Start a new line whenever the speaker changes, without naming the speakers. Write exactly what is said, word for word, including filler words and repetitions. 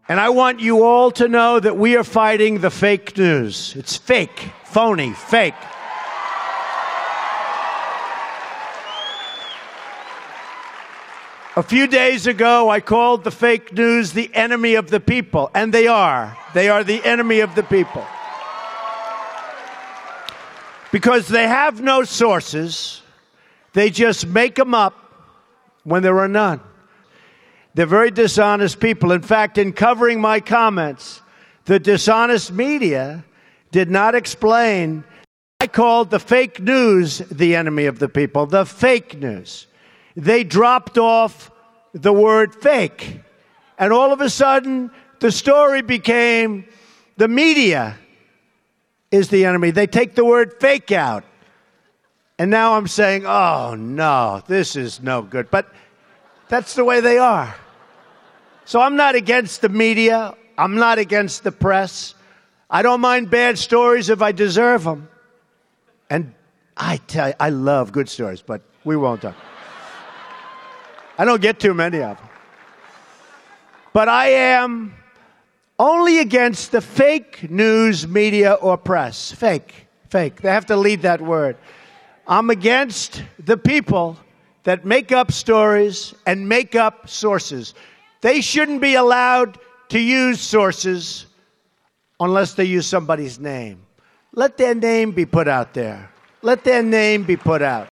And I want you all to know that we are fighting the fake news. It's fake, phony, fake. A few days ago, I called the fake news the enemy of the people, and they are. They are the enemy of the people. Because they have no sources, they just make them up when there are none. They're very dishonest people. In fact, in covering my comments, the dishonest media did not explain. I called the fake news the enemy of the people, the fake news. They dropped off the word fake. And all of a sudden, the story became the media is the enemy. They take the word fake out. And now I'm saying, oh, no, this is no good. But that's the way they are. So I'm not against the media. I'm not against the press. I don't mind bad stories if I deserve them. And I tell you, I love good stories, but we won't talk. I don't get too many of them. But I am only against the fake news media or press. Fake, fake. They have to lead that word. I'm against the people that make up stories and make up sources. They shouldn't be allowed to use sources unless they use somebody's name. Let their name be put out there. Let their name be put out.